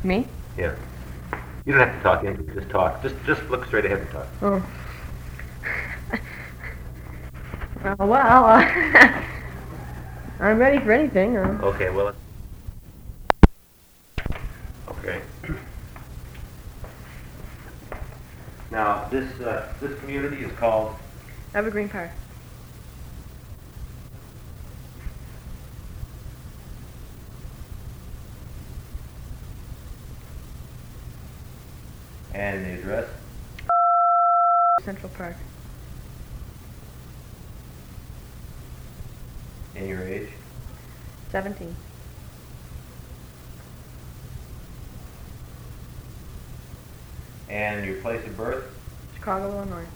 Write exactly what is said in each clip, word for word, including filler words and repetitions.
Me? Yeah. You don't have to talk, Andrew. Just talk. Just just look straight ahead and talk. Oh. Uh, well, uh, I'm ready for anything. Uh. Okay, well... Okay. Now, this uh, this community is called... Evergreen Park. And the address? Central Park. And your age? seventeen. And your place of birth? Chicago, Illinois.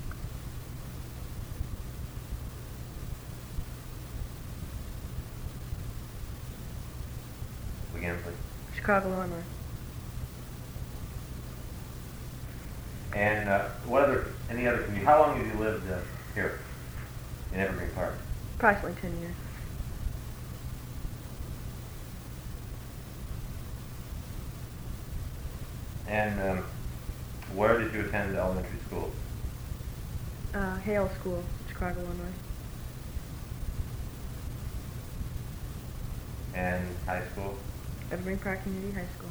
Again, please. Chicago, Illinois. And uh, what other, any other community? How long have you lived uh, here in Evergreen Park? Approximately ten years. And um, where did you attend elementary school? Uh, Hale School, Chicago, Illinois. And high school? Evergreen Park Community High School.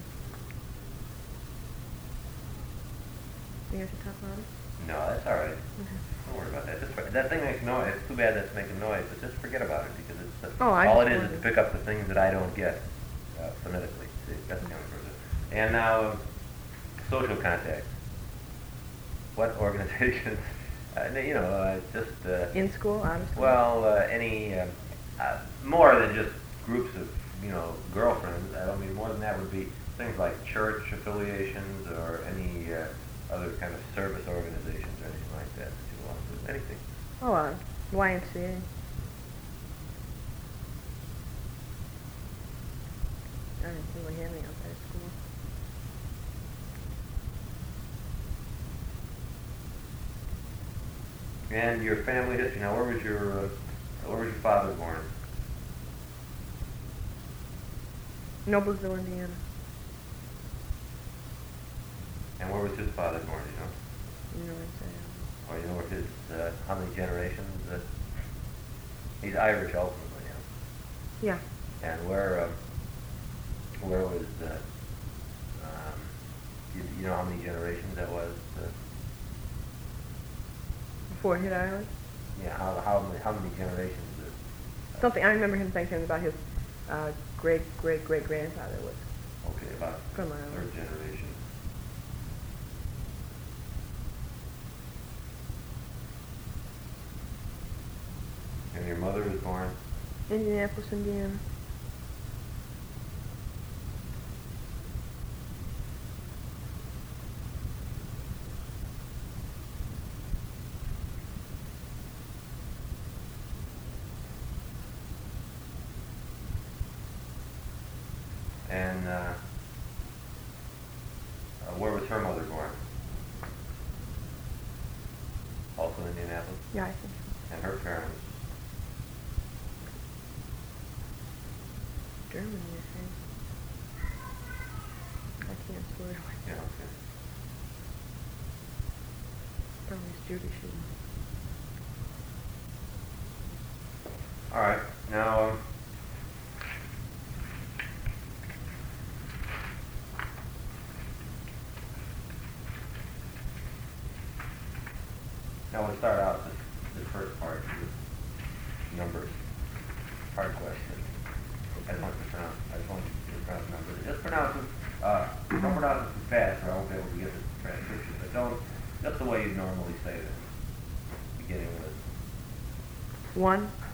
Think I should talk about it? No, that's all right. Okay. Don't worry about that. Just for, that thing makes noise. It's too bad that's making noise, but just forget about it because it's uh, Oh, I all just it is is wanted- to pick up the things that I don't get uh, phonetically. See, that's the only person. And now, um, social contacts. What organizations? Uh, you know, uh, just uh, In school, out of school? well, uh, any uh, uh, more than just groups of you know girlfriends. I don't mean more than that would be things like church affiliations or any uh, other kind of service organizations or anything like that that you want to do. Anything. Oh, uh, Y M C A. I didn't think we had any outside of school. And your family history. Now, where was your uh, where was your father born? Noblesville, Indiana. And where was his father born? You know, You know what I'm saying? or you know where his uh, how many generations? Uh, he's Irish ultimately. Yeah. Yeah. And where uh, where was uh, um, you, you know how many generations that was? Uh, Before it hit Ireland? yeah. How how many how many generations? Uh, Something, I remember him saying something about his uh, great, great, great grandfather was okay, about from Ireland. third generation. And your mother was born? Indianapolis, Indiana. And uh, uh, where was her mother born? Also in Indianapolis? Yeah, I think so. And her parents? Germany, I think. I can't swear. Yeah, okay. Probably Judy should. All right. Now, um, now we'll start out this, this first part with numbers. Hard question. I just want you to pronounce. I just want you to pronounce numbers. Just pronounce them. Uh, don't pronounce them too fast, or I won't be able to get the transcription. But don't just the way you normally say them. Beginning with One